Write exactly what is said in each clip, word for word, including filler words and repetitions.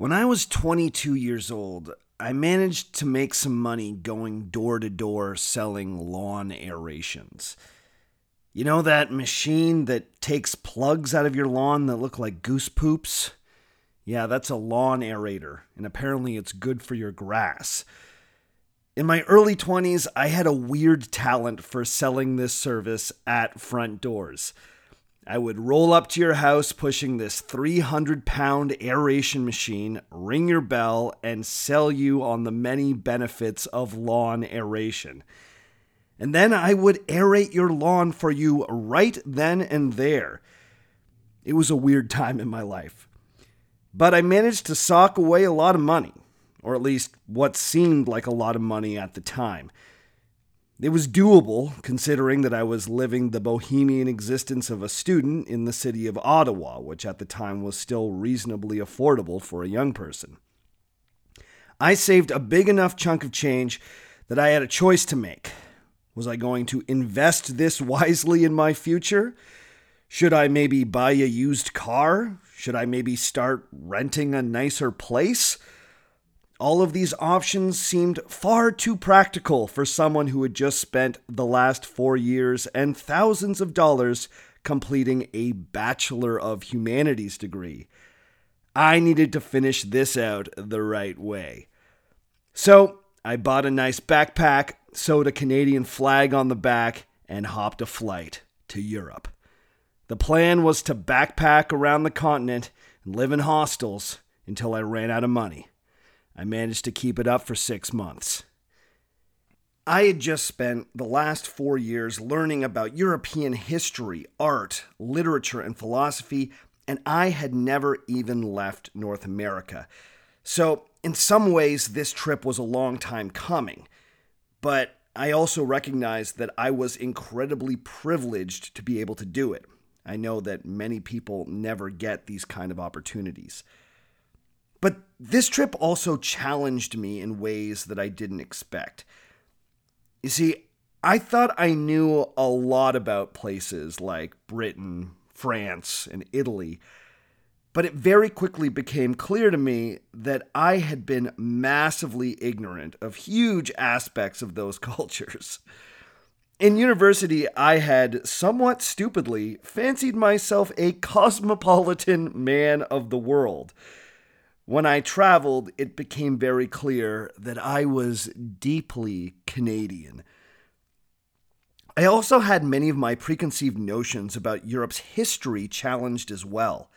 When I was twenty-two years old, I managed to make some money going door to door selling lawn aerations. You know that machine that takes plugs out of your lawn that look like goose poops? Yeah, that's a lawn aerator, and apparently it's good for your grass. In my early twenties, I had a weird talent for selling this service at front doors. I would roll up to your house pushing this three hundred pound aeration machine, ring your bell, and sell you on the many benefits of lawn aeration. And then I would aerate your lawn for you right then and there. It was a weird time in my life. But I managed to sock away a lot of money, or at least what seemed like a lot of money at the time. It was doable, considering that I was living the bohemian existence of a student in the city of Ottawa, which at the time was still reasonably affordable for a young person. I saved a big enough chunk of change that I had a choice to make. Was I going to invest this wisely in my future? Should I maybe buy a used car? Should I maybe start renting a nicer place? All of these options seemed far too practical for someone who had just spent the last four years and thousands of dollars completing a Bachelor of Humanities degree. I needed to finish this out the right way. So I bought a nice backpack, sewed a Canadian flag on the back, and hopped a flight to Europe. The plan was to backpack around the continent and live in hostels until I ran out of money. I managed to keep it up for six months. I had just spent the last four years learning about European history, art, literature, and philosophy, and I had never even left North America. So, in some ways, this trip was a long time coming. But I also recognized that I was incredibly privileged to be able to do it. I know that many people never get these kind of opportunities. But this trip also challenged me in ways that I didn't expect. You see, I thought I knew a lot about places like Britain, France, and Italy, but it very quickly became clear to me that I had been massively ignorant of huge aspects of those cultures. In university, I had somewhat stupidly fancied myself a cosmopolitan man of the world. When I traveled, it became very clear that I was deeply Canadian. I also had many of my preconceived notions about Europe's history challenged as well.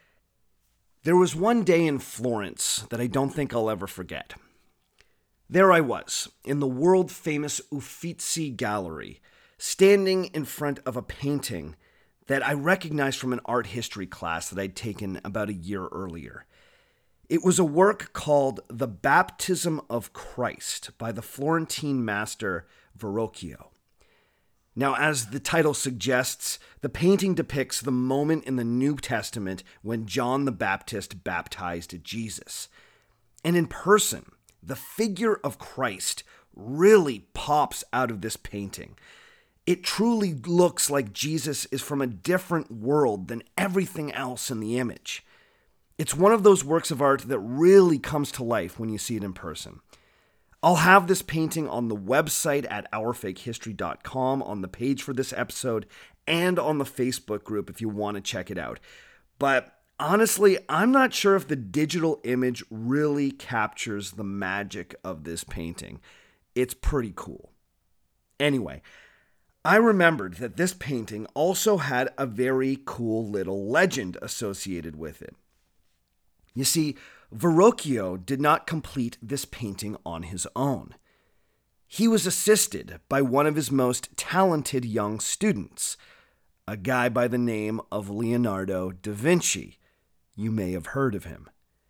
There was one day in Florence that I don't think I'll ever forget. There I was, in the world-famous Uffizi Gallery, standing in front of a painting that I recognized from an art history class that I'd taken about a year earlier. It was a work called The Baptism of Christ by the Florentine master Verrocchio. Now, as the title suggests, the painting depicts the moment in the New Testament when John the Baptist baptized Jesus. And in person, the figure of Christ really pops out of this painting. It truly looks like Jesus is from a different world than everything else in the image. It's one of those works of art that really comes to life when you see it in person. I'll have this painting on the website at our fake history dot com, on the page for this episode, and on the Facebook group if you want to check it out. But honestly, I'm not sure if the digital image really captures the magic of this painting. It's pretty cool. Anyway, I remembered that this painting also had a very cool little legend associated with it. You see, Verrocchio did not complete this painting on his own. He was assisted by one of his most talented young students, a guy by the name of Leonardo da Vinci. You may have heard of him.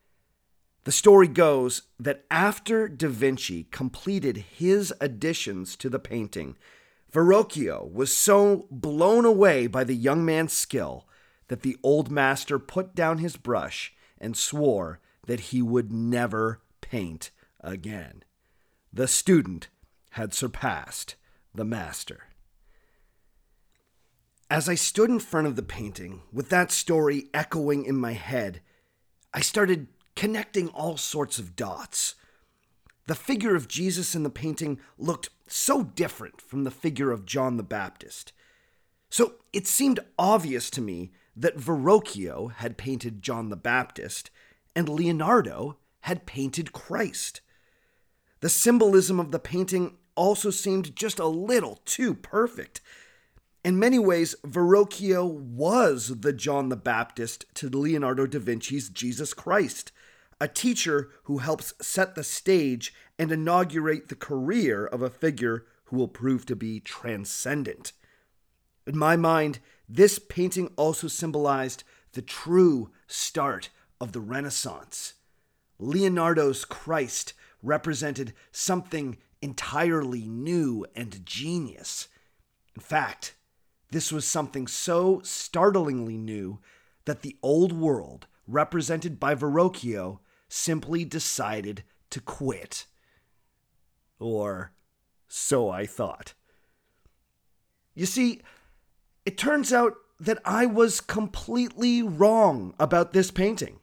The story goes that after da Vinci completed his additions to the painting, Verrocchio was so blown away by the young man's skill that the old master put down his brush and swore that he would never paint again. The student had surpassed the master. As I stood in front of the painting, with that story echoing in my head, I started connecting all sorts of dots. The figure of Jesus in the painting looked so different from the figure of John the Baptist. So it seemed obvious to me that Verrocchio had painted John the Baptist and Leonardo had painted Christ. The symbolism of the painting also seemed just a little too perfect. In many ways, Verrocchio was the John the Baptist to Leonardo da Vinci's Jesus Christ, a teacher who helps set the stage and inaugurate the career of a figure who will prove to be transcendent. In my mind, this painting also symbolized the true start of the Renaissance. Leonardo's Christ represented something entirely new and genius. In fact, this was something so startlingly new that the old world, represented by Verrocchio, simply decided to quit. Or so I thought. You see, it turns out that I was completely wrong about this painting.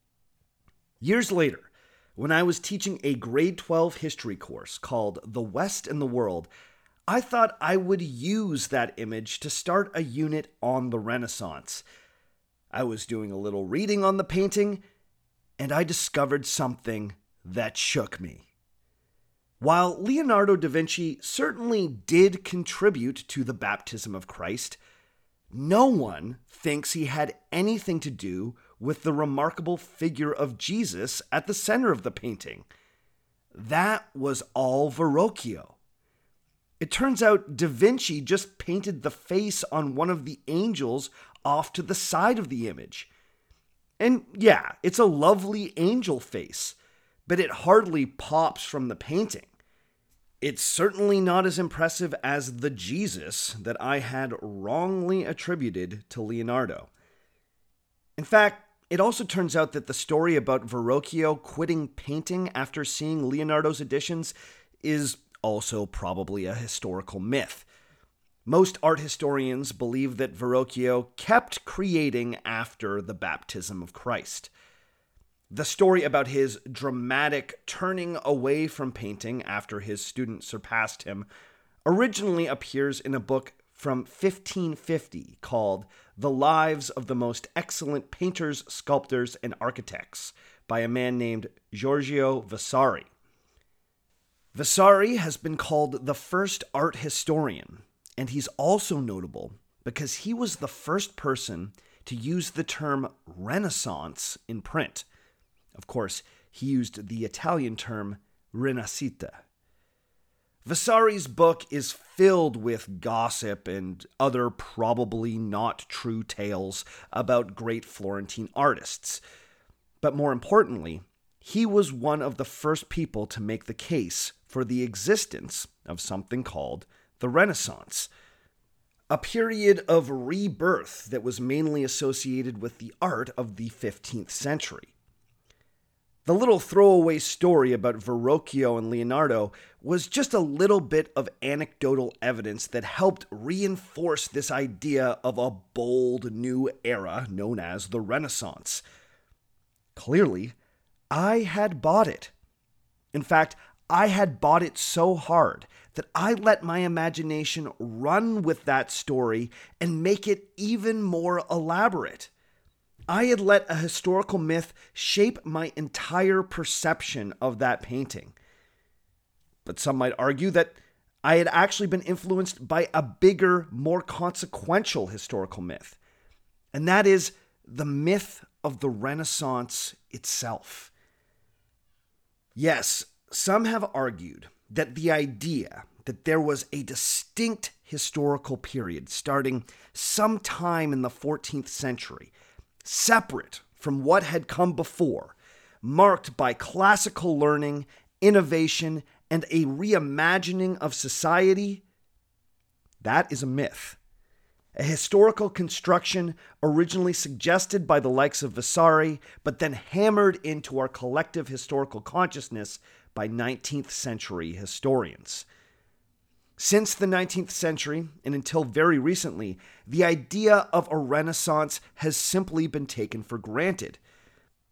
Years later, when I was teaching a grade twelve history course called The West and the World, I thought I would use that image to start a unit on the Renaissance. I was doing a little reading on the painting, and I discovered something that shook me. While Leonardo da Vinci certainly did contribute to the baptism of Christ, no one thinks he had anything to do with the remarkable figure of Jesus at the center of the painting. That was all Verrocchio. It turns out Da Vinci just painted the face on one of the angels off to the side of the image. And yeah, it's a lovely angel face, but it hardly pops from the painting. It's certainly not as impressive as the Jesus that I had wrongly attributed to Leonardo. In fact, it also turns out that the story about Verrocchio quitting painting after seeing Leonardo's editions is also probably a historical myth. Most art historians believe that Verrocchio kept creating after the baptism of Christ. The story about his dramatic turning away from painting after his student surpassed him originally appears in a book from fifteen fifty called The Lives of the Most Excellent Painters, Sculptors, and Architects by a man named Giorgio Vasari. Vasari has been called the first art historian, and he's also notable because he was the first person to use the term Renaissance in print. Of course, he used the Italian term Rinascita. Vasari's book is filled with gossip and other probably not true tales about great Florentine artists. But more importantly, he was one of the first people to make the case for the existence of something called the Renaissance, a period of rebirth that was mainly associated with the art of the fifteenth century. The little throwaway story about Verrocchio and Leonardo was just a little bit of anecdotal evidence that helped reinforce this idea of a bold new era known as the Renaissance. Clearly, I had bought it. In fact, I had bought it so hard that I let my imagination run with that story and make it even more elaborate. I had let a historical myth shape my entire perception of that painting. But some might argue that I had actually been influenced by a bigger, more consequential historical myth, and that is the myth of the Renaissance itself. Yes, some have argued that the idea that there was a distinct historical period starting sometime in the fourteenth century, separate from what had come before, marked by classical learning, innovation, and a reimagining of society, that is a myth. A historical construction originally suggested by the likes of Vasari, but then hammered into our collective historical consciousness by nineteenth century historians. Since the nineteenth century, and until very recently, the idea of a Renaissance has simply been taken for granted.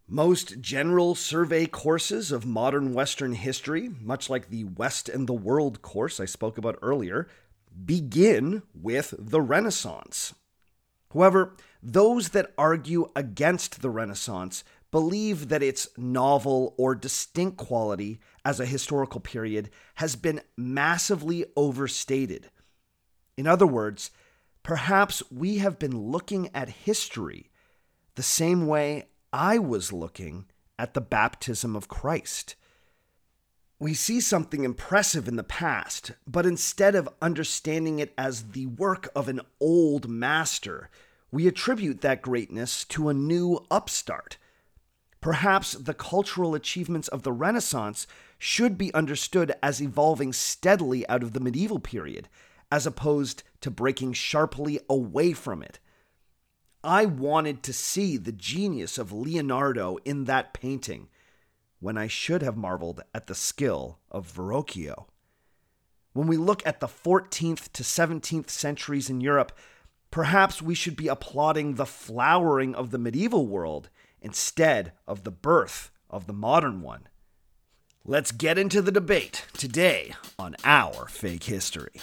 Most general survey courses of modern Western history, much like the West and the World course I spoke about earlier, begin with the Renaissance. However, those that argue against the Renaissance believe that its novel or distinct quality as a historical period has been massively overstated. In other words, perhaps we have been looking at history the same way I was looking at the baptism of Christ. We see something impressive in the past, but instead of understanding it as the work of an old master, we attribute that greatness to a new upstart. Perhaps the cultural achievements of the Renaissance should be understood as evolving steadily out of the medieval period, as opposed to breaking sharply away from it. I wanted to see the genius of Leonardo in that painting, when I should have marveled at the skill of Verrocchio. When we look at the fourteenth to seventeenth centuries in Europe, perhaps we should be applauding the flowering of the medieval world instead of the birth of the modern one. Let's get into the debate today on Our Fake History.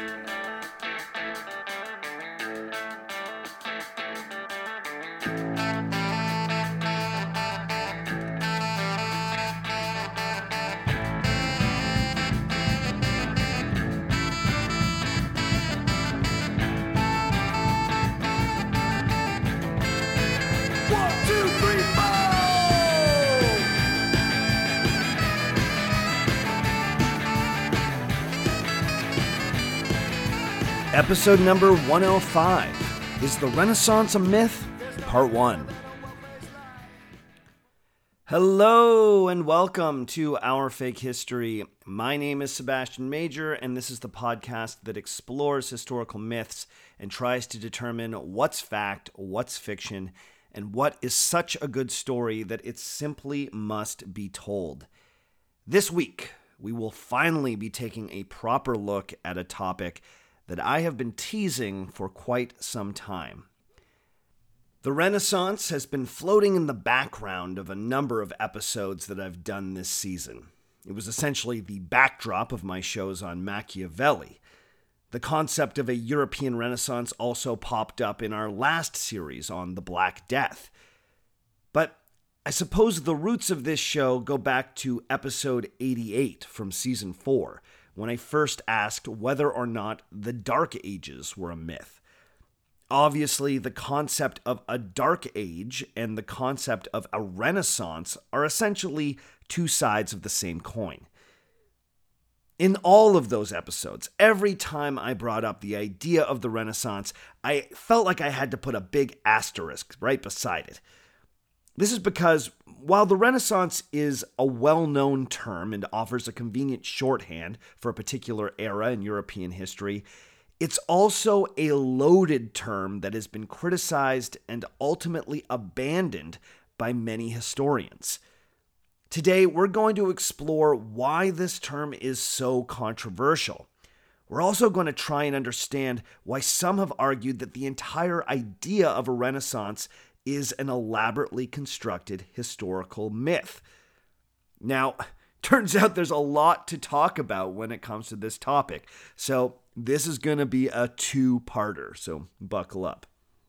Episode number one oh five, Is the Renaissance a Myth? Part one. Hello and welcome to Our Fake History. My name is Sebastian Major, and this is the podcast that explores historical myths and tries to determine what's fact, what's fiction, and what is such a good story that it simply must be told. This week, we will finally be taking a proper look at a topic that I have been teasing for quite some time. The Renaissance has been floating in the background of a number of episodes that I've done this season. It was essentially the backdrop of my shows on Machiavelli. The concept of a European Renaissance also popped up in our last series on the Black Death. But I suppose the roots of this show go back to episode eighty-eight from season four, when I first asked whether or not the Dark Ages were a myth. Obviously, the concept of a Dark Age and the concept of a Renaissance are essentially two sides of the same coin. In all of those episodes, every time I brought up the idea of the Renaissance, I felt like I had to put a big asterisk right beside it. This is because, while the Renaissance is a well-known term and offers a convenient shorthand for a particular era in European history, it's also a loaded term that has been criticized and ultimately abandoned by many historians. Today, we're going to explore why this term is so controversial. We're also going to try and understand why some have argued that the entire idea of a Renaissance is an elaborately constructed historical myth. Now, turns out there's a lot to talk about when it comes to this topic, so this is going to be a two-parter, so buckle up.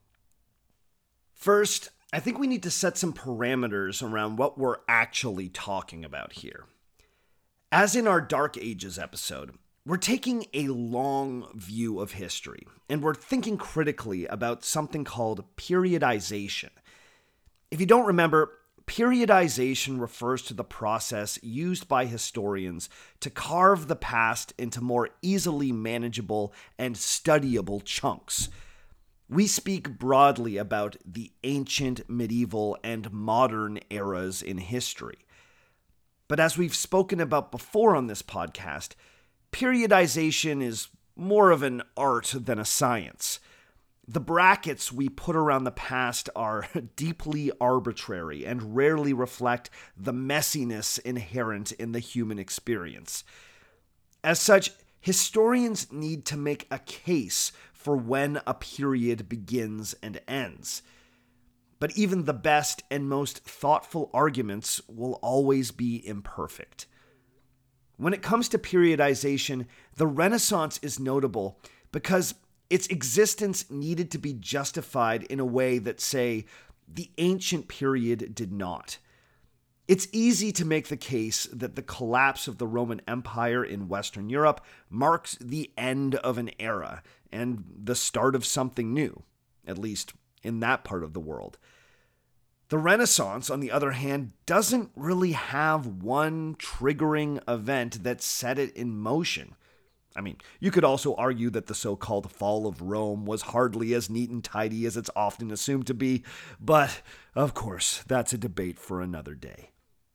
First, I think we need to set some parameters around what we're actually talking about here. As in our Dark Ages episode, we're taking a long view of history, and we're thinking critically about something called periodization. If you don't remember, periodization refers to the process used by historians to carve the past into more easily manageable and studyable chunks. We speak broadly about the ancient, medieval, and modern eras in history. But as we've spoken about before on this podcast, periodization is more of an art than a science. The brackets we put around the past are deeply arbitrary and rarely reflect the messiness inherent in the human experience. As such, historians need to make a case for when a period begins and ends. But even the best and most thoughtful arguments will always be imperfect. When it comes to periodization, the Renaissance is notable because its existence needed to be justified in a way that, say, the ancient period did not. It's easy to make the case that the collapse of the Roman Empire in Western Europe marks the end of an era and the start of something new, at least in that part of the world. The Renaissance, on the other hand, doesn't really have one triggering event that set it in motion. I mean, you could also argue that the so-called fall of Rome was hardly as neat and tidy as it's often assumed to be, but, of course, that's a debate for another day.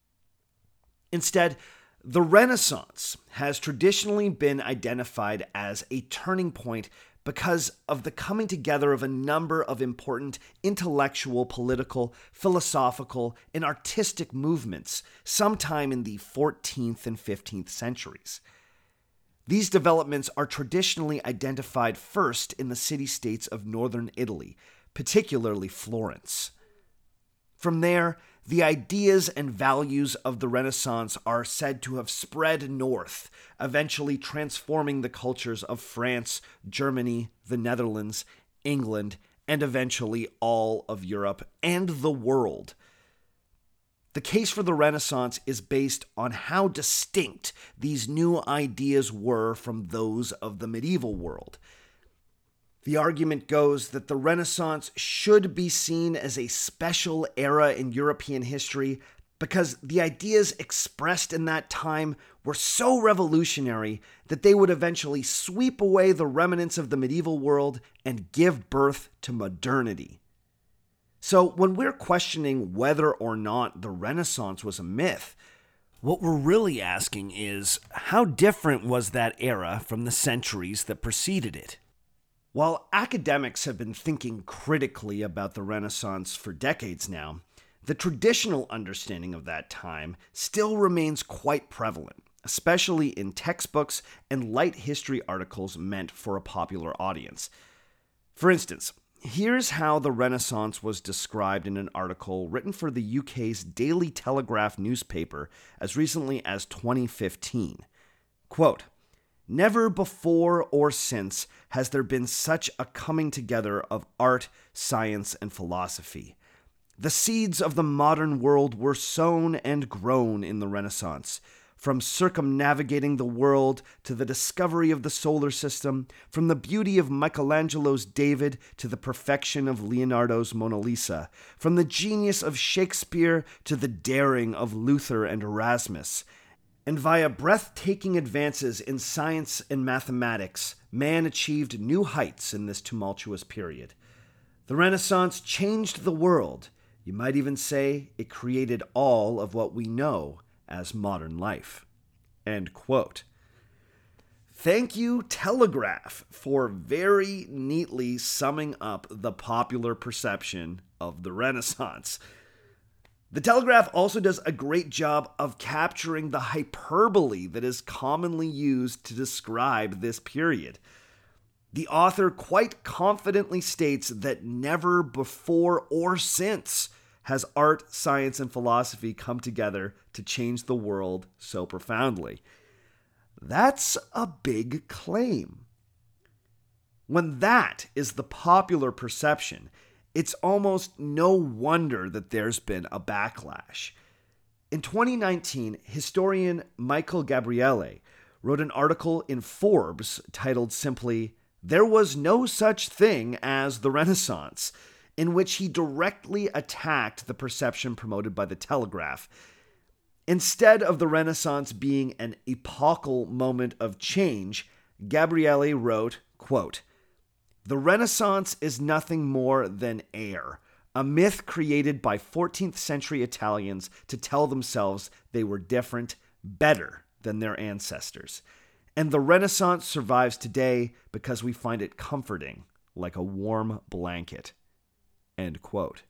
Instead, the Renaissance has traditionally been identified as a turning point because of the coming together of a number of important intellectual, political, philosophical, and artistic movements sometime in the fourteenth and fifteenth centuries. These developments are traditionally identified first in the city-states of northern Italy, particularly Florence. From there, the ideas and values of the Renaissance are said to have spread north, eventually transforming the cultures of France, Germany, the Netherlands, England, and eventually all of Europe and the world. The case for the Renaissance is based on how distinct these new ideas were from those of the medieval world. The argument goes that the Renaissance should be seen as a special era in European history because the ideas expressed in that time were so revolutionary that they would eventually sweep away the remnants of the medieval world and give birth to modernity. So when we're questioning whether or not the Renaissance was a myth, what we're really asking is, how different was that era from the centuries that preceded it? While academics have been thinking critically about the Renaissance for decades now, the traditional understanding of that time still remains quite prevalent, especially in textbooks and light history articles meant for a popular audience. For instance, here's how the Renaissance was described in an article written for the U K's Daily Telegraph newspaper as recently as twenty fifteen. Quote, "Never before or since has there been such a coming together of art, science, and philosophy. The seeds of the modern world were sown and grown in the Renaissance. From circumnavigating the world to the discovery of the solar system, from the beauty of Michelangelo's David to the perfection of Leonardo's Mona Lisa, from the genius of Shakespeare to the daring of Luther and Erasmus. And via breathtaking advances in science and mathematics, man achieved new heights in this tumultuous period. The Renaissance changed the world. You might even say it created all of what we know as modern life." End quote. Thank you, Telegraph, for very neatly summing up the popular perception of the Renaissance. The Telegraph also does a great job of capturing the hyperbole that is commonly used to describe this period. The author quite confidently states that never before or since has art, science, and philosophy come together to change the world so profoundly. That's a big claim. When that is the popular perception, it's almost no wonder that there's been a backlash. In twenty nineteen, historian Michael Gabriele wrote an article in Forbes titled simply, "There Was No Such Thing as the Renaissance," in which he directly attacked the perception promoted by the Telegraph. Instead of the Renaissance being an epochal moment of change, Gabriele wrote, quote, "The Renaissance is nothing more than air, a myth created by fourteenth century Italians to tell themselves they were different, better than their ancestors. And the Renaissance survives today because we find it comforting, like a warm blanket." End quote.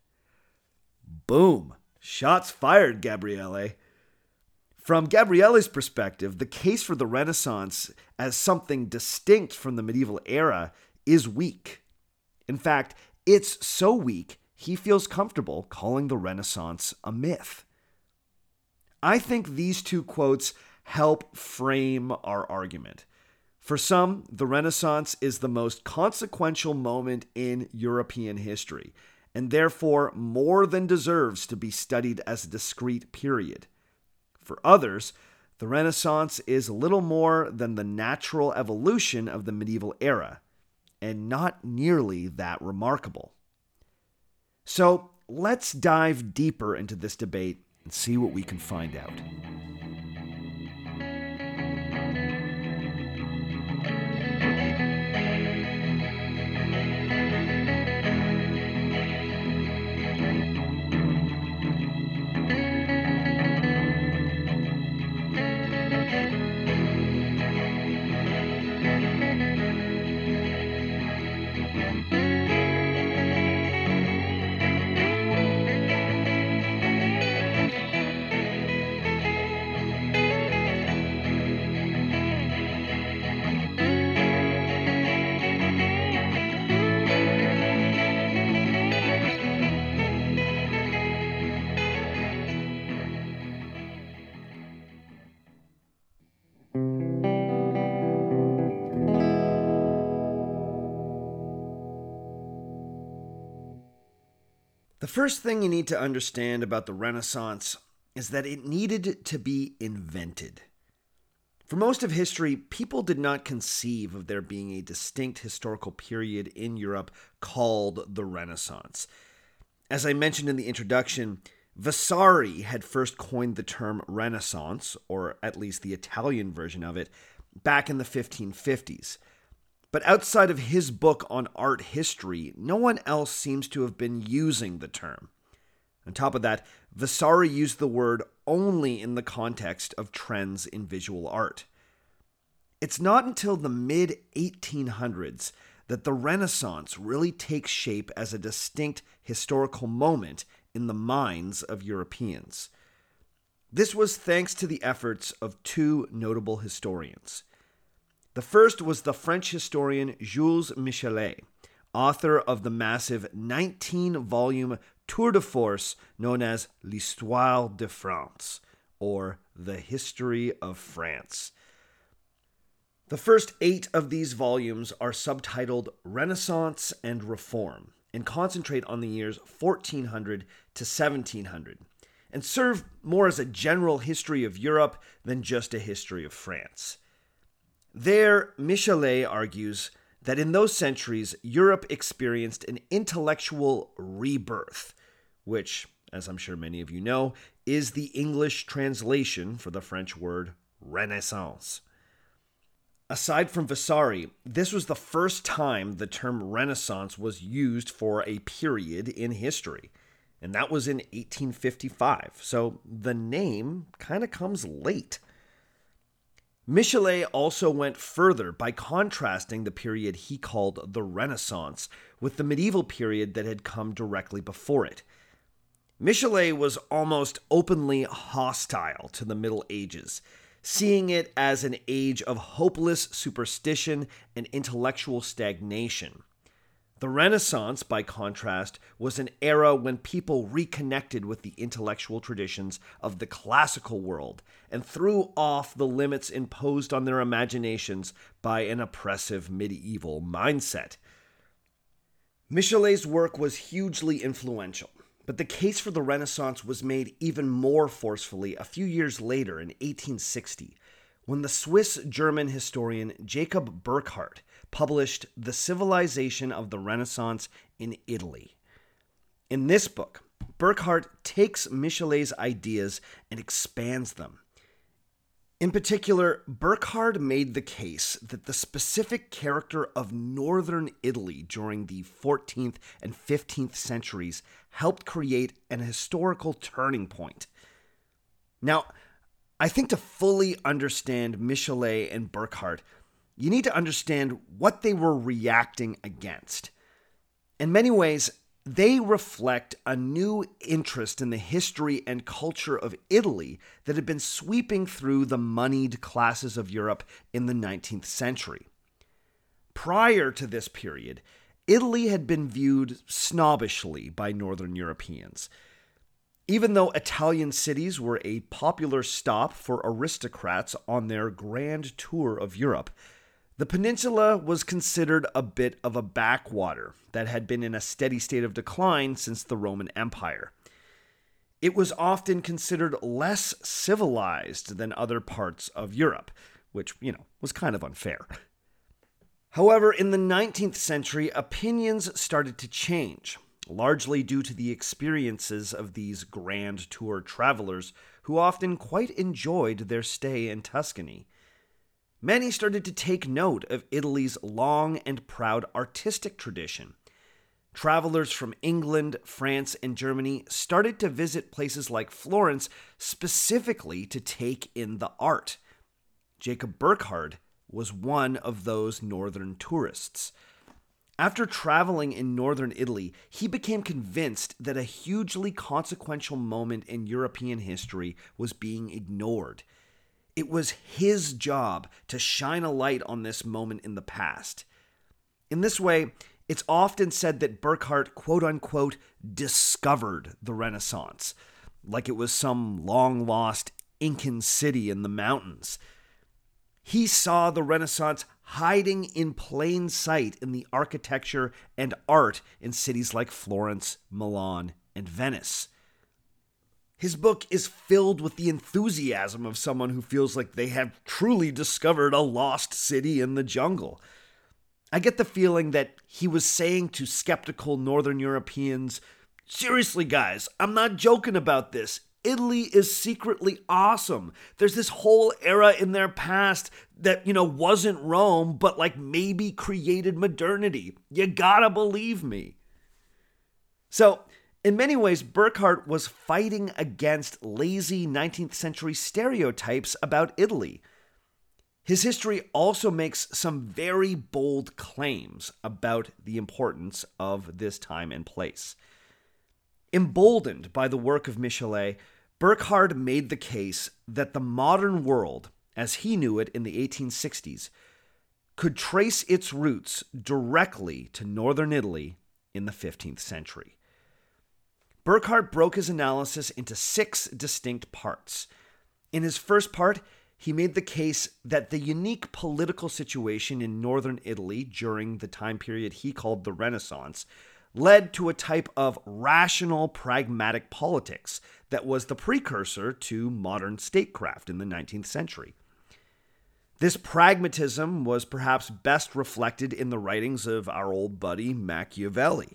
Boom. Shots fired, Gabriele. From Gabriele's perspective, the case for the Renaissance as something distinct from the medieval era is weak. In fact, it's so weak, he feels comfortable calling the Renaissance a myth. I think these two quotes help frame our argument. For some, the Renaissance is the most consequential moment in European history, and therefore more than deserves to be studied as a discrete period. For others, the Renaissance is little more than the natural evolution of the medieval era, and not nearly that remarkable. So let's dive deeper into this debate and see what we can find out. The first thing you need to understand about the Renaissance is that it needed to be invented. For most of history, people did not conceive of there being a distinct historical period in Europe called the Renaissance. As I mentioned in the introduction, Vasari had first coined the term Renaissance, or at least the Italian version of it, back in the fifteen fifties. But outside of his book on art history, no one else seems to have been using the term. On top of that, Vasari used the word only in the context of trends in visual art. It's not until the mid eighteen hundreds that the Renaissance really takes shape as a distinct historical moment in the minds of Europeans. This was thanks to the efforts of two notable historians. The first was the French historian Jules Michelet, author of the massive nineteen-volume tour de force known as L'Histoire de France, or The History of France. The first eight of these volumes are subtitled Renaissance and Reform, and concentrate on the years fourteen hundred to seventeen hundred, and serve more as a general history of Europe than just a history of France. There, Michelet argues that in those centuries, Europe experienced an intellectual rebirth, which, as I'm sure many of you know, is the English translation for the French word Renaissance. Aside from Vasari, this was the first time the term Renaissance was used for a period in history, and that was in eighteen fifty-five, so the name kind of comes late. Michelet also went further by contrasting the period he called the Renaissance with the medieval period that had come directly before it. Michelet was almost openly hostile to the Middle Ages, seeing it as an age of hopeless superstition and intellectual stagnation. The Renaissance, by contrast, was an era when people reconnected with the intellectual traditions of the classical world and threw off the limits imposed on their imaginations by an oppressive medieval mindset. Michelet's work was hugely influential, but the case for the Renaissance was made even more forcefully a few years later in eighteen sixty, when the Swiss-German historian Jacob Burckhardt published The Civilization of the Renaissance in Italy. In this book, Burckhardt takes Michelet's ideas and expands them. In particular, Burckhardt made the case that the specific character of northern Italy during the fourteenth and fifteenth centuries helped create an historical turning point. Now, I think to fully understand Michelet and Burckhardt, you need to understand what they were reacting against. In many ways, they reflect a new interest in the history and culture of Italy that had been sweeping through the moneyed classes of Europe in the nineteenth century. Prior to this period, Italy had been viewed snobbishly by Northern Europeans. Even though Italian cities were a popular stop for aristocrats on their grand tour of Europe, the peninsula was considered a bit of a backwater that had been in a steady state of decline since the Roman Empire. It was often considered less civilized than other parts of Europe, which, you know, was kind of unfair. However, in the nineteenth century, opinions started to change, largely due to the experiences of these grand tour travelers who often quite enjoyed their stay in Tuscany. Many started to take note of Italy's long and proud artistic tradition. Travelers from England, France, and Germany started to visit places like Florence specifically to take in the art. Jacob Burckhardt was one of those northern tourists. After traveling in northern Italy, he became convinced that a hugely consequential moment in European history was being ignored. It was his job to shine a light on this moment in the past. In this way, it's often said that Burckhardt, quote-unquote, discovered the Renaissance, like it was some long-lost Incan city in the mountains. He saw the Renaissance hiding in plain sight in the architecture and art in cities like Florence, Milan, and Venice. His book is filled with the enthusiasm of someone who feels like they have truly discovered a lost city in the jungle. I get the feeling that he was saying to skeptical Northern Europeans, seriously guys, I'm not joking about this. Italy is secretly awesome. There's this whole era in their past that, you know, wasn't Rome, but like maybe created modernity. You gotta believe me. So, in many ways, Burckhardt was fighting against lazy nineteenth century stereotypes about Italy. His history also makes some very bold claims about the importance of this time and place. Emboldened by the work of Michelet, Burckhardt made the case that the modern world, as he knew it in the eighteen sixties, could trace its roots directly to northern Italy in the fifteenth century. Burckhardt broke his analysis into six distinct parts. In his first part, he made the case that the unique political situation in northern Italy during the time period he called the Renaissance led to a type of rational, pragmatic politics that was the precursor to modern statecraft in the nineteenth century. This pragmatism was perhaps best reflected in the writings of our old buddy Machiavelli.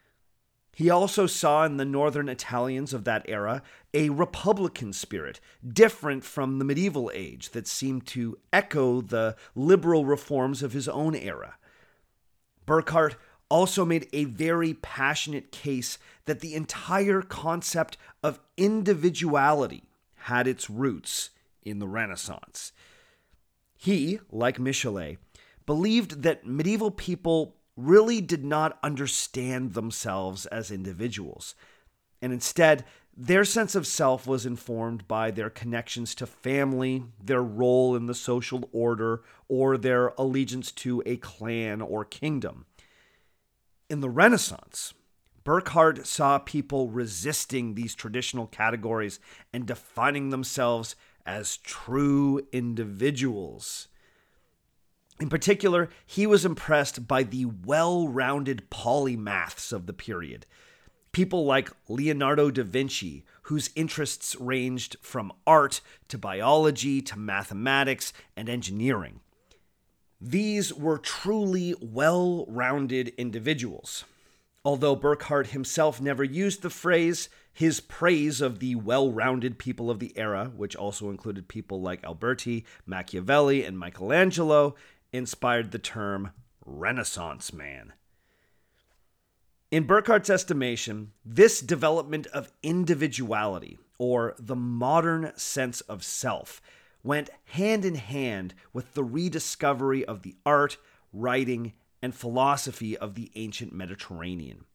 He also saw in the northern Italians of that era a republican spirit, different from the medieval age that seemed to echo the liberal reforms of his own era. Burckhardt also made a very passionate case that the entire concept of individuality had its roots in the Renaissance. He, like Michelet, believed that medieval people really did not understand themselves as individuals, and instead, their sense of self was informed by their connections to family, their role in the social order, or their allegiance to a clan or kingdom. In the Renaissance, Burckhardt saw people resisting these traditional categories and defining themselves as true individuals. In particular, he was impressed by the well-rounded polymaths of the period. People like Leonardo da Vinci, whose interests ranged from art to biology to mathematics and engineering. These were truly well-rounded individuals. Although Burckhardt himself never used the phrase, his praise of the well-rounded people of the era, which also included people like Alberti, Machiavelli, and Michelangelo, inspired the term Renaissance man. In Burckhardt's estimation, this development of individuality, or the modern sense of self, went hand in hand with the rediscovery of the art, writing, and philosophy of the ancient Mediterranean.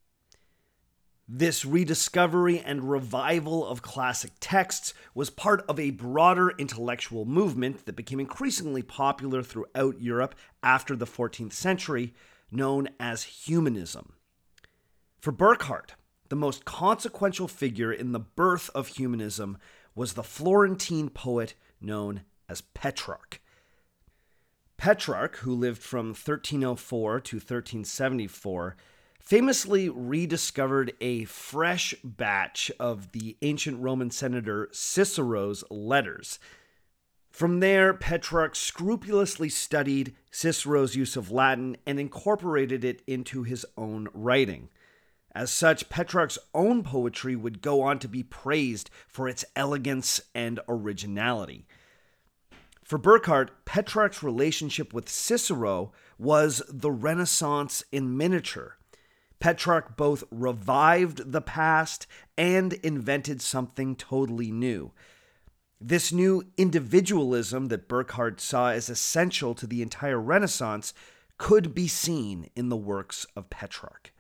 This rediscovery and revival of classic texts was part of a broader intellectual movement that became increasingly popular throughout Europe after the fourteenth century, known as humanism. For Burckhardt, the most consequential figure in the birth of humanism was the Florentine poet known as Petrarch. Petrarch, who lived from thirteen oh four to thirteen seventy-four, famously rediscovered a fresh batch of the ancient Roman senator Cicero's letters. From there, Petrarch scrupulously studied Cicero's use of Latin and incorporated it into his own writing. As such, Petrarch's own poetry would go on to be praised for its elegance and originality. For Burckhardt, Petrarch's relationship with Cicero was the Renaissance in miniature. Petrarch both revived the past and invented something totally new. This new individualism that Burckhardt saw as essential to the entire Renaissance could be seen in the works of Petrarch.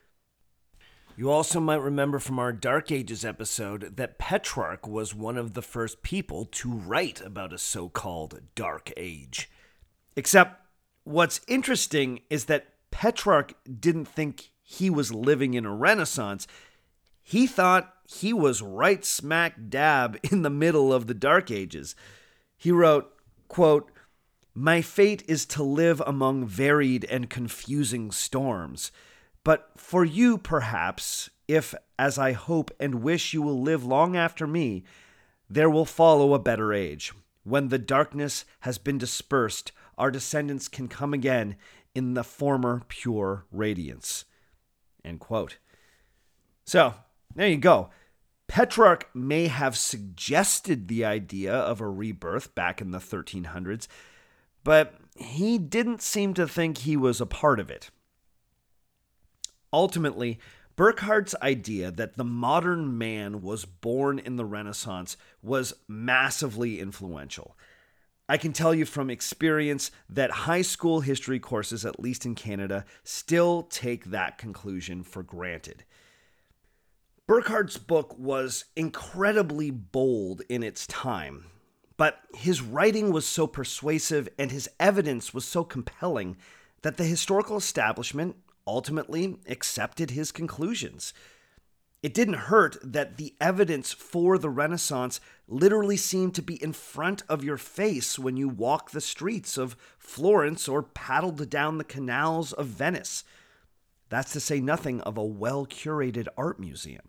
You also might remember from our Dark Ages episode that Petrarch was one of the first people to write about a so-called Dark Age. Except, what's interesting is that Petrarch didn't think he was living in a Renaissance. He thought he was right smack dab in the middle of the Dark Ages. He wrote, quote, "My fate is to live among varied and confusing storms. But for you, perhaps, if, as I hope and wish you will live long after me, there will follow a better age. When the darkness has been dispersed, our descendants can come again in the former pure radiance." End quote. So, there you go. Petrarch may have suggested the idea of a rebirth back in the thirteen hundreds, but he didn't seem to think he was a part of it. Ultimately, Burckhardt's idea that the modern man was born in the Renaissance was massively influential. I can tell you from experience that high school history courses, at least in Canada, still take that conclusion for granted. Burckhardt's book was incredibly bold in its time, but his writing was so persuasive and his evidence was so compelling that the historical establishment ultimately accepted his conclusions. It didn't hurt that the evidence for the Renaissance literally seemed to be in front of your face when you walk the streets of Florence or paddled down the canals of Venice. That's to say nothing of a well-curated art museum.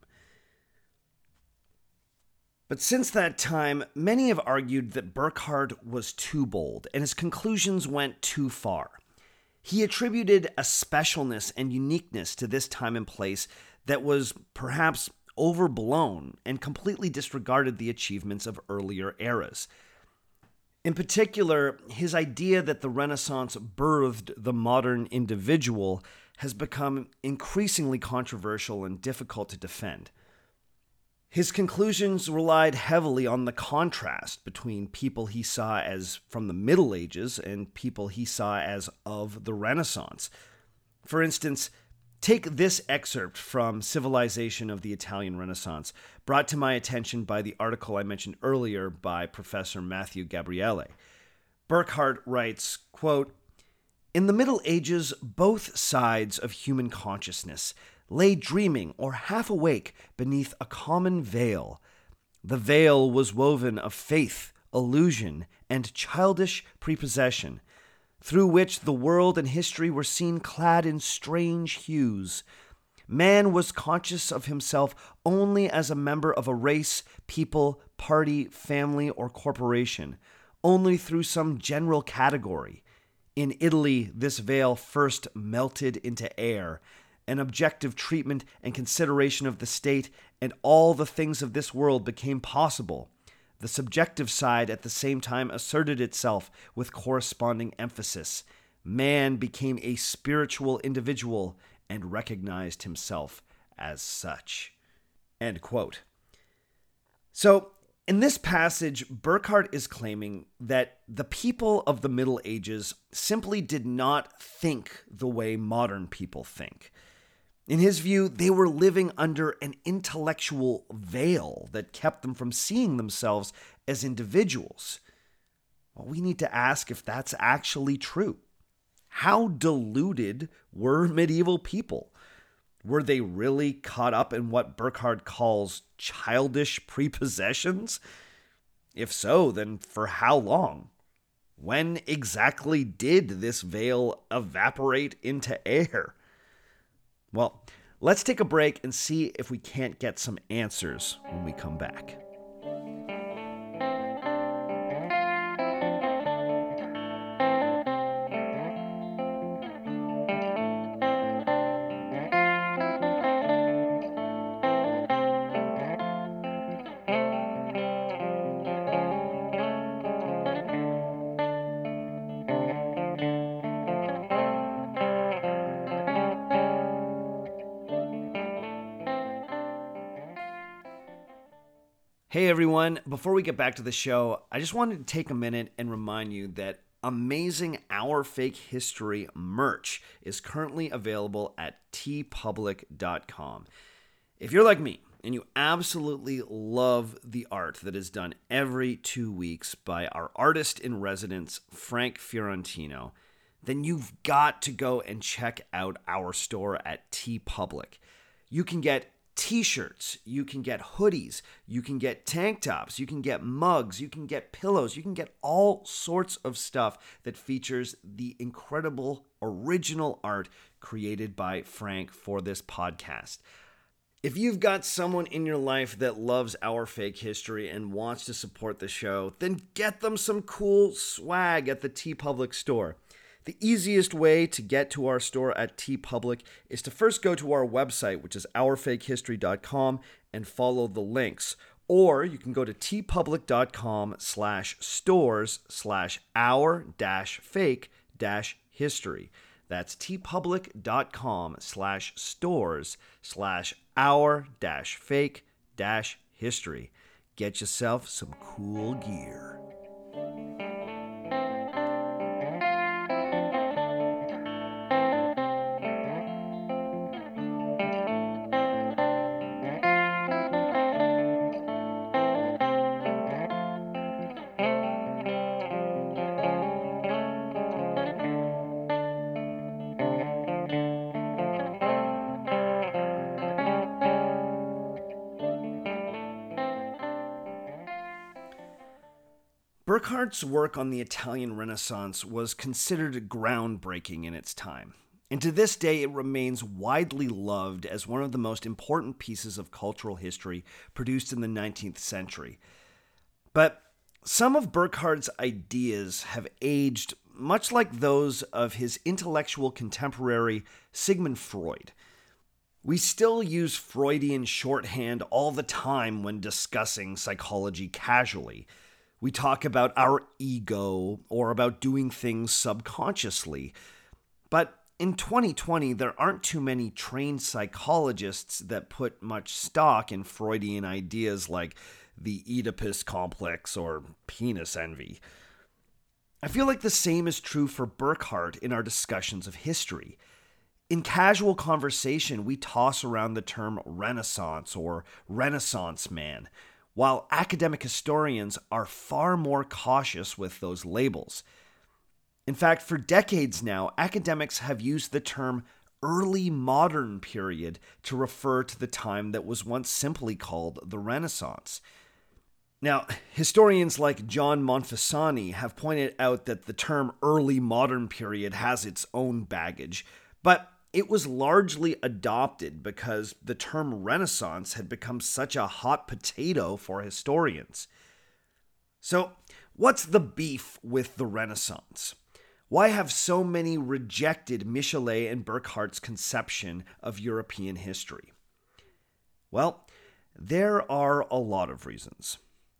But since that time, many have argued that Burckhardt was too bold and his conclusions went too far. He attributed a specialness and uniqueness to this time and place that was perhaps overblown and completely disregarded the achievements of earlier eras. In particular, his idea that the Renaissance birthed the modern individual has become increasingly controversial and difficult to defend. His conclusions relied heavily on the contrast between people he saw as from the Middle Ages and people he saw as of the Renaissance. For instance, take this excerpt from Civilization of the Italian Renaissance, brought to my attention by the article I mentioned earlier by Professor Matthew Gabriele. Burckhardt writes, quote, "In the Middle Ages, both sides of human consciousness lay dreaming or half awake beneath a common veil. The veil was woven of faith, illusion, and childish prepossession, through which the world and history were seen clad in strange hues. Man was conscious of himself only as a member of a race, people, party, family, or corporation, only through some general category. In Italy, this veil first melted into air. An objective treatment and consideration of the state and all the things of this world became possible. The subjective side at the same time asserted itself with corresponding emphasis. Man became a spiritual individual and recognized himself as such." End quote. So, in this passage, Burckhardt is claiming that the people of the Middle Ages simply did not think the way modern people think. In his view, they were living under an intellectual veil that kept them from seeing themselves as individuals. Well, we need to ask if that's actually true. How deluded were medieval people? Were they really caught up in what Burckhardt calls childish prepossessions? If so, then for how long? When exactly did this veil evaporate into air? Well, let's take a break and see if we can't get some answers when we come back. Hey everyone, before we get back to the show, I just wanted to take a minute and remind you that amazing Our Fake History merch is currently available at tee public dot com. If you're like me and you absolutely love the art that is done every two weeks by our artist in residence, Frank Fiorentino, then you've got to go and check out our store at TeePublic. You can get t-shirts, you can get hoodies, you can get tank tops, you can get mugs, you can get pillows, you can get all sorts of stuff that features the incredible original art created by Frank for this podcast. If you've got someone in your life that loves Our Fake History and wants to support the show, then get them some cool swag at the TeePublic store. The easiest way to get to our store at TeePublic is to first go to our website, which is our fake history dot com, and follow the links. Or you can go to tee public dot com slash stores slash our dash fake dash history. That's tee public dot com slash stores slash our dash fake dash history. Get yourself some cool gear. Burckhardt's work on the Italian Renaissance was considered groundbreaking in its time, and to this day it remains widely loved as one of the most important pieces of cultural history produced in the nineteenth century. But some of Burckhardt's ideas have aged much like those of his intellectual contemporary Sigmund Freud. We still use Freudian shorthand all the time when discussing psychology casually. We talk about our ego or about doing things subconsciously. But in twenty twenty, there aren't too many trained psychologists that put much stock in Freudian ideas like the Oedipus complex or penis envy. I feel like the same is true for Burckhardt in our discussions of history. In casual conversation, we toss around the term Renaissance or Renaissance man, while academic historians are far more cautious with those labels. In fact, for decades now, academics have used the term early modern period to refer to the time that was once simply called the Renaissance. Now, historians like John Monfessani have pointed out that the term early modern period has its own baggage, but it was largely adopted because the term Renaissance had become such a hot potato for historians. So, what's the beef with the Renaissance? Why have so many rejected Michelet and Burckhardt's conception of European history? Well, there are a lot of reasons.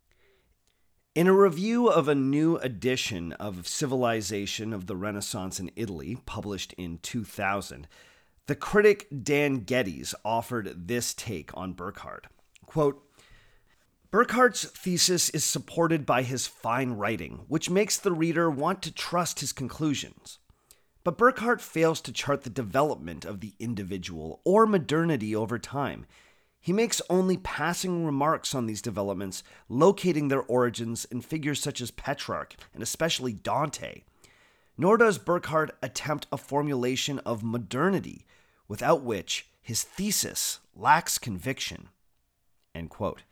In a review of a new edition of Civilization of the Renaissance in Italy, published in two thousand, the critic Dan Geddes offered this take on Burckhardt. Quote, Burckhardt's thesis is supported by his fine writing, which makes the reader want to trust his conclusions. But Burckhardt fails to chart the development of the individual or modernity over time. He makes only passing remarks on these developments, locating their origins in figures such as Petrarch and especially Dante. nor does Burckhardt attempt a formulation of modernity, without which his thesis lacks conviction." End quote.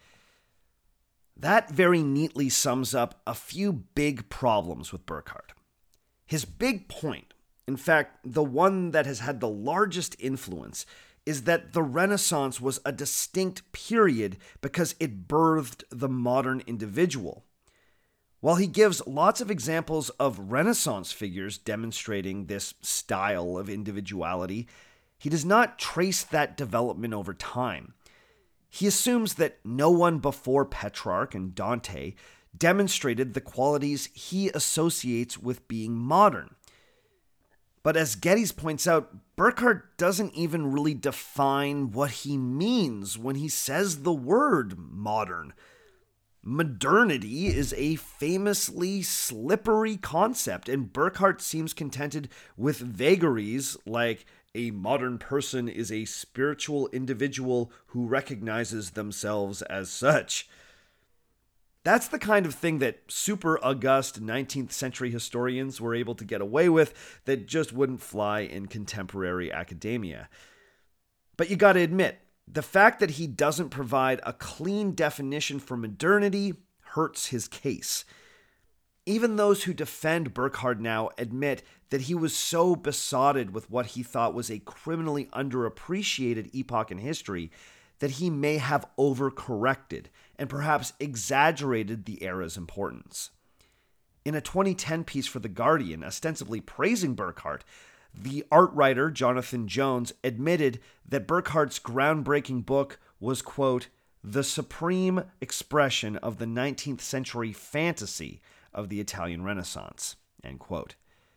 That very neatly sums up a few big problems with Burckhardt. His big point, in fact, the one that has had the largest influence, is that the Renaissance was a distinct period because it birthed the modern individual. While he gives lots of examples of Renaissance figures demonstrating this style of individuality, he does not trace that development over time. He assumes that no one before Petrarch and Dante demonstrated the qualities he associates with being modern. But as Geddes points out, Burckhardt doesn't even really define what he means when he says the word modern. Modernity is a famously slippery concept, and Burckhardt seems contented with vagaries like a modern person is a spiritual individual who recognizes themselves as such. That's the kind of thing that super august nineteenth century historians were able to get away with that just wouldn't fly in contemporary academia. But you gotta admit, the fact that he doesn't provide a clean definition for modernity hurts his case. Even those who defend Burckhardt now admit that he was so besotted with what he thought was a criminally underappreciated epoch in history that he may have overcorrected and perhaps exaggerated the era's importance. In a twenty ten piece for The Guardian, ostensibly praising Burckhardt, the art writer Jonathan Jones admitted that Burckhardt's groundbreaking book was, quote, "the supreme expression of the nineteenth century fantasy of the Italian Renaissance," end quote.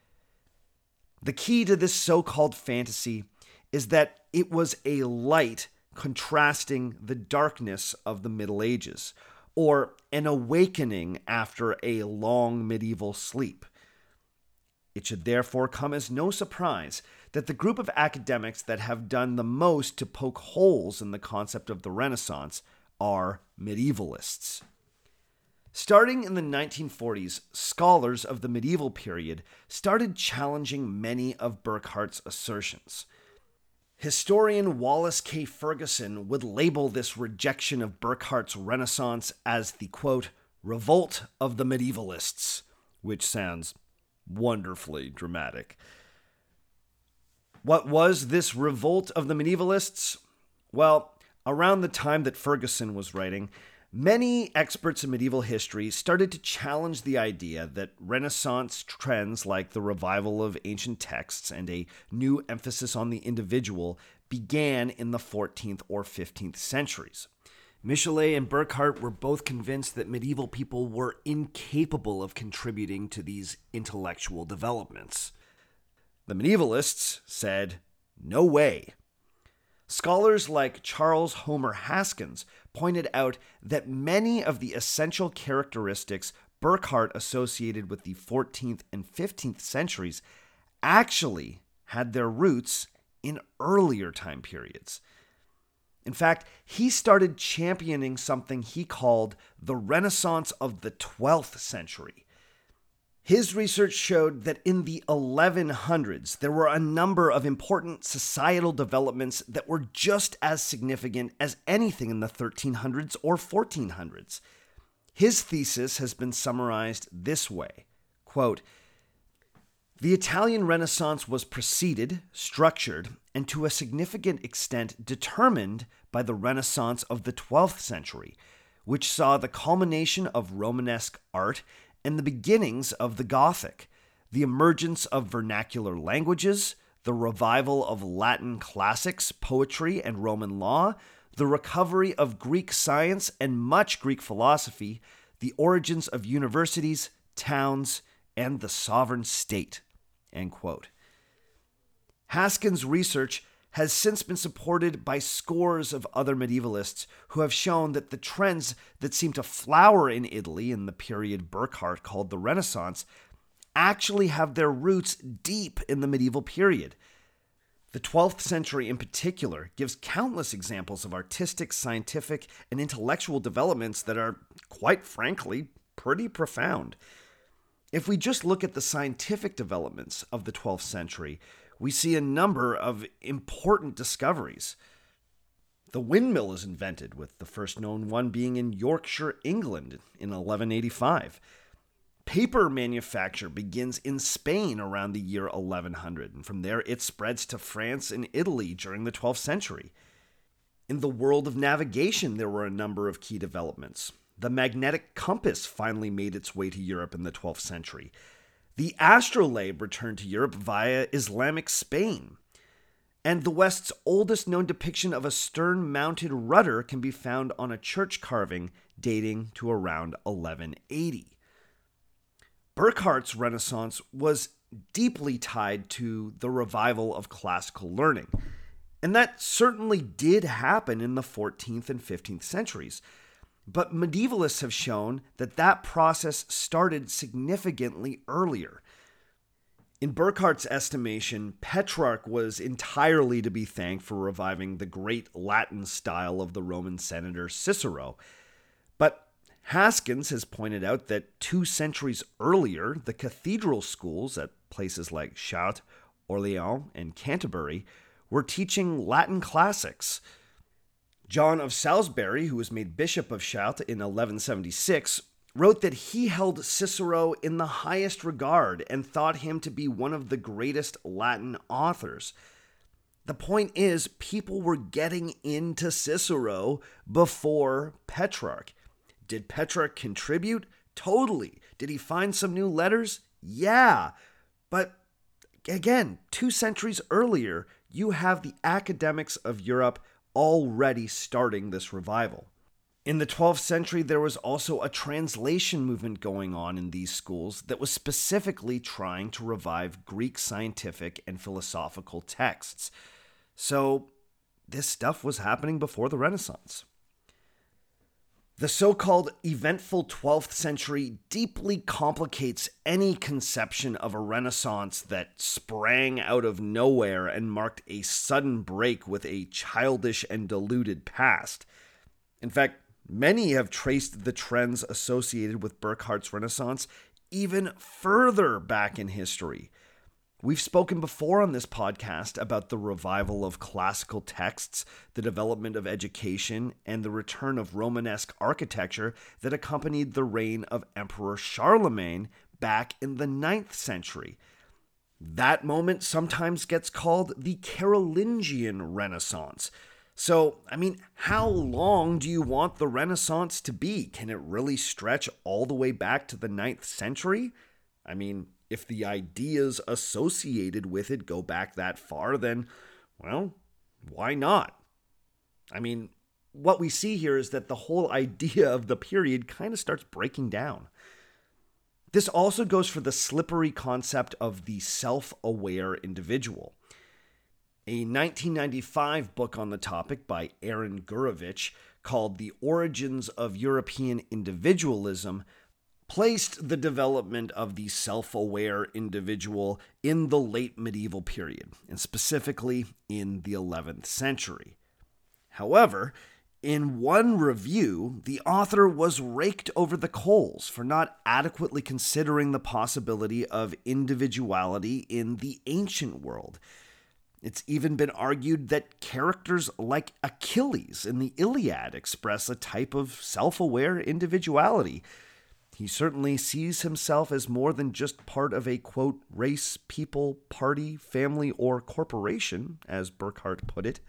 The key to this so-called fantasy is that it was a light contrasting the darkness of the Middle Ages, or an awakening after a long medieval sleep. It should therefore come as no surprise that the group of academics that have done the most to poke holes in the concept of the Renaissance are medievalists. Starting in the nineteen forties, scholars of the medieval period started challenging many of Burckhardt's assertions. Historian Wallace K. Ferguson would label this rejection of Burckhardt's Renaissance as the, quote, "revolt of the medievalists," which sounds wonderfully dramatic. What was this revolt of the medievalists? Well, around the time that Ferguson was writing, many experts in medieval history started to challenge the idea that Renaissance trends like the revival of ancient texts and a new emphasis on the individual began in the fourteenth or fifteenth centuries. Michelet and Burckhardt were both convinced that medieval people were incapable of contributing to these intellectual developments. The medievalists said, "No way." Scholars like Charles Homer Haskins pointed out that many of the essential characteristics Burckhardt associated with the fourteenth and fifteenth centuries actually had their roots in earlier time periods. In fact, he started championing something he called the Renaissance of the twelfth century. His research showed that in the eleven hundreds, there were a number of important societal developments that were just as significant as anything in the thirteen hundreds or fourteen hundreds. His thesis has been summarized this way, quote, "The Italian Renaissance was preceded, structured, and to a significant extent determined by the Renaissance of the twelfth century, which saw the culmination of Romanesque art and the beginnings of the Gothic, the emergence of vernacular languages, the revival of Latin classics, poetry, and Roman law, the recovery of Greek science and much Greek philosophy, the origins of universities, towns, and the sovereign state," end quote. Haskins' research has since been supported by scores of other medievalists who have shown that the trends that seem to flower in Italy in the period Burckhardt called the Renaissance actually have their roots deep in the medieval period. The twelfth century in particular gives countless examples of artistic, scientific, and intellectual developments that are, quite frankly, pretty profound. If we just look at the scientific developments of the twelfth century, we see a number of important discoveries. The windmill is invented, with the first known one being in Yorkshire, England in eleven eighty-five. Paper manufacture begins in Spain around the year eleven hundred, and from there it spreads to France and Italy during the twelfth century. In the world of navigation, there were a number of key developments. The magnetic compass finally made its way to Europe in the twelfth century. The astrolabe returned to Europe via Islamic Spain. And the West's oldest known depiction of a stern-mounted rudder can be found on a church carving dating to around eleven eighty. Burckhardt's Renaissance was deeply tied to the revival of classical learning, and that certainly did happen in the fourteenth and fifteenth centuries. But medievalists have shown that that process started significantly earlier. In Burckhardt's estimation, Petrarch was entirely to be thanked for reviving the great Latin style of the Roman senator Cicero. But Haskins has pointed out that two centuries earlier, the cathedral schools at places like Chartres, Orléans, and Canterbury were teaching Latin classics. John of Salisbury, who was made Bishop of Chartres in eleven seventy-six, wrote that he held Cicero in the highest regard and thought him to be one of the greatest Latin authors. The point is, people were getting into Cicero before Petrarch. Did Petrarch contribute? Totally. Did he find some new letters? Yeah. But again, two centuries earlier, you have the academics of Europe already starting this revival. In the twelfth century, there was also a translation movement going on in these schools that was specifically trying to revive Greek scientific and philosophical texts. So this stuff was happening before the Renaissance. The so-called eventful twelfth century deeply complicates any conception of a Renaissance that sprang out of nowhere and marked a sudden break with a childish and deluded past. In fact, many have traced the trends associated with Burckhardt's Renaissance even further back in history. We've spoken before on this podcast about the revival of classical texts, the development of education, and the return of Romanesque architecture that accompanied the reign of Emperor Charlemagne back in the ninth century. That moment sometimes gets called the Carolingian Renaissance. So, I mean, how long do you want the Renaissance to be? Can it really stretch all the way back to the ninth century? I mean, if the ideas associated with it go back that far, then, well, why not? I mean, what we see here is that the whole idea of the period kind of starts breaking down. This also goes for the slippery concept of the self-aware individual. A nineteen ninety-five book on the topic by Aaron Gurevich called The Origins of European Individualism placed the development of the self-aware individual in the late medieval period, and specifically in the eleventh century. However, in one review, the author was raked over the coals for not adequately considering the possibility of individuality in the ancient world. It's even been argued that characters like Achilles in the Iliad express a type of self-aware individuality. He certainly sees himself as more than just part of a, quote, race, people, party, family, or corporation, as Burckhardt put it.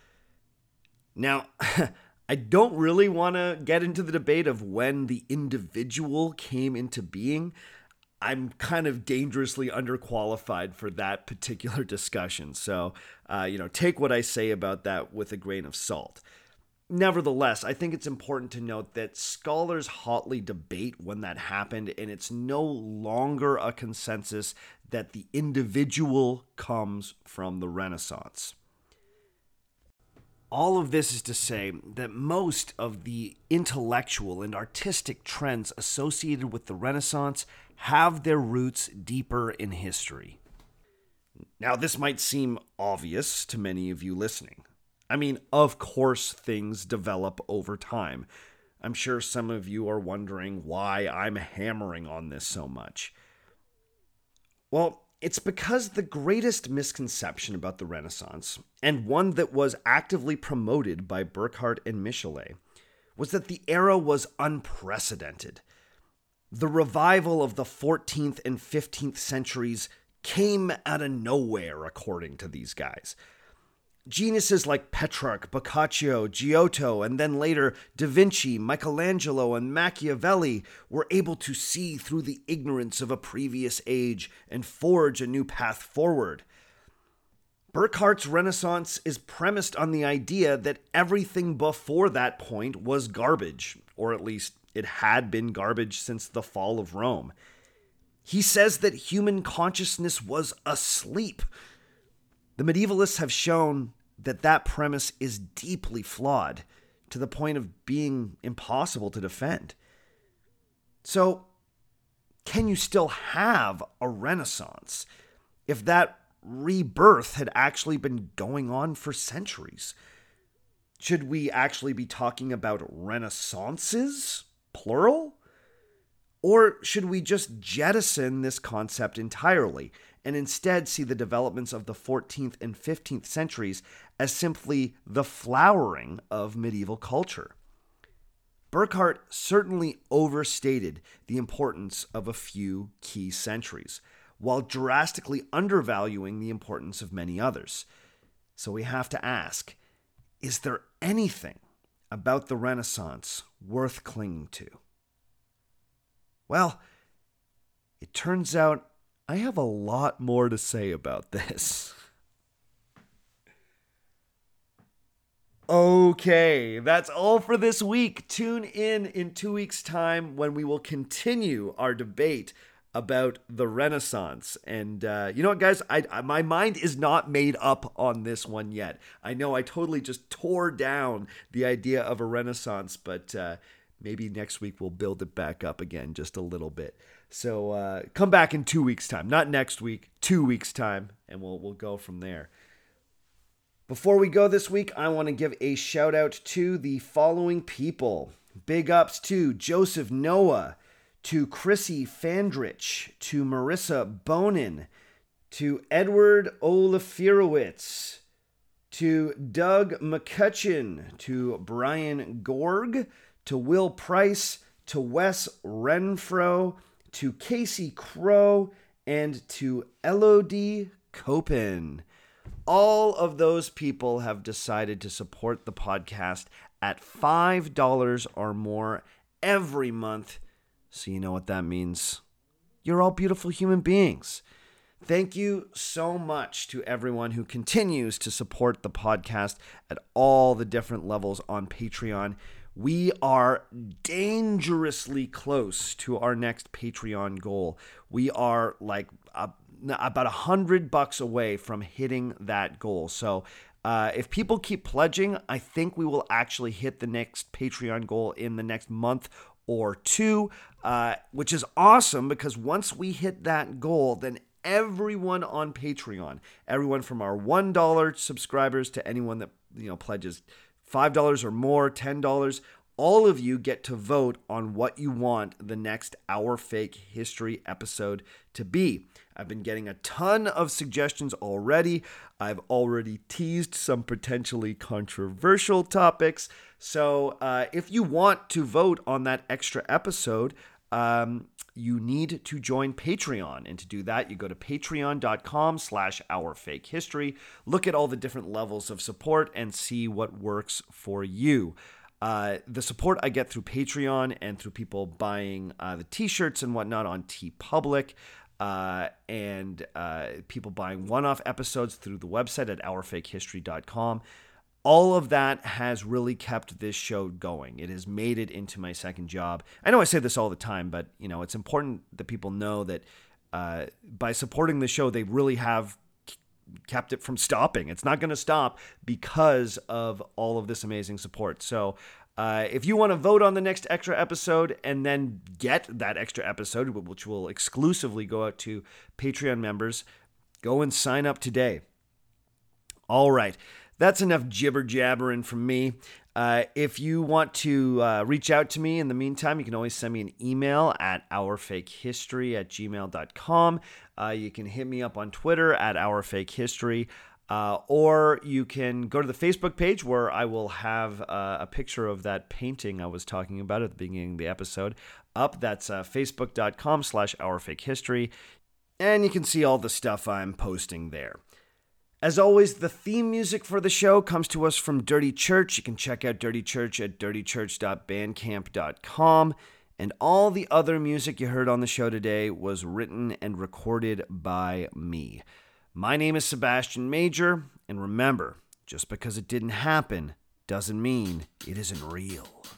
Now, I don't really want to get into the debate of when the individual came into being. I'm kind of dangerously underqualified for that particular discussion. So, uh, you know, take what I say about that with a grain of salt. Nevertheless, I think it's important to note that scholars hotly debate when that happened, and it's no longer a consensus that the individual comes from the Renaissance. All of this is to say that most of the intellectual and artistic trends associated with the Renaissance have their roots deeper in history. Now, this might seem obvious to many of you listening. I mean, of course things develop over time. I'm sure some of you are wondering why I'm hammering on this so much. Well, it's because the greatest misconception about the Renaissance, and one that was actively promoted by Burckhardt and Michelet, was that the era was unprecedented. The revival of the fourteenth and fifteenth centuries came out of nowhere, according to these guys. Geniuses like Petrarch, Boccaccio, Giotto, and then later Da Vinci, Michelangelo, and Machiavelli were able to see through the ignorance of a previous age and forge a new path forward. Burckhardt's Renaissance is premised on the idea that everything before that point was garbage, or at least it had been garbage since the fall of Rome. He says that human consciousness was asleep. The medievalists have shown that that premise is deeply flawed, to the point of being impossible to defend. So, can you still have a Renaissance if that rebirth had actually been going on for centuries? Should we actually be talking about renaissances, plural? Or should we just jettison this concept entirely and instead see the developments of the fourteenth and fifteenth centuries as simply the flowering of medieval culture? Burckhardt certainly overstated the importance of a few key centuries, while drastically undervaluing the importance of many others. So we have to ask, is there anything about the Renaissance worth clinging to? Well, it turns out I have a lot more to say about this. Okay, that's all for this week. Tune in in two weeks' time when we will continue our debate about the Renaissance. And uh, you know what, guys? I, I my mind is not made up on this one yet. I know I totally just tore down the idea of a Renaissance, but uh, maybe next week we'll build it back up again just a little bit. So uh, come back in two weeks' time. Not next week, two weeks' time, and we'll we'll go from there. Before we go this week, I want to give a shout out to the following people. Big ups to Joseph Noah, to Chrissy Fandrich, to Marissa Bonin, to Edward Olafirowitz, to Doug McCutcheon, to Brian Gorg, to Will Price, to Wes Renfro, to Casey Crow, and to Elodie Copen. All of those people have decided to support the podcast at five dollars or more every month. So you know what that means. You're all beautiful human beings. Thank you so much to everyone who continues to support the podcast at all the different levels on Patreon. We are dangerously close to our next Patreon goal. We are like a about a hundred bucks away from hitting that goal. So uh, if people keep pledging, I think we will actually hit the next Patreon goal in the next month or two, uh, which is awesome because once we hit that goal, then everyone on Patreon, everyone from our one dollar subscribers to anyone that, you know, pledges five dollars or more, ten dollars, all of you get to vote on what you want the next Our Fake History episode to be. I've been getting a ton of suggestions already. I've already teased some potentially controversial topics. So uh, if you want to vote on that extra episode, um, you need to join Patreon. And to do that, you go to patreon.com slash Our Fake History. Look at all the different levels of support and see what works for you. Uh, the support I get through Patreon and through people buying uh, the t-shirts and whatnot on TeePublic, uh, and uh, people buying one-off episodes through the website at our fake history dot com. All of that has really kept this show going. It has made it into my second job. I know I say this all the time, but you know it's important that people know that uh, by supporting the show, they really have kept it from stopping. It's not going to stop because of all of this amazing support. So uh, if you want to vote on the next extra episode and then get that extra episode, which will exclusively go out to Patreon members, go and sign up today. All right. That's enough jibber jabbering from me. Uh, if you want to uh, reach out to me in the meantime, you can always send me an email at ourfakehistory at gmail dot com. Uh, you can hit me up on Twitter at ourfakehistory. Uh, or you can go to the Facebook page where I will have uh, a picture of that painting I was talking about at the beginning of the episode up. That's uh, facebook.com slash ourfakehistory. And you can see all the stuff I'm posting there. As always, the theme music for the show comes to us from Dirty Church. You can check out Dirty Church at dirty church dot bandcamp dot com. And all the other music you heard on the show today was written and recorded by me. My name is Sebastian Major, and remember, just because it didn't happen doesn't mean it isn't real.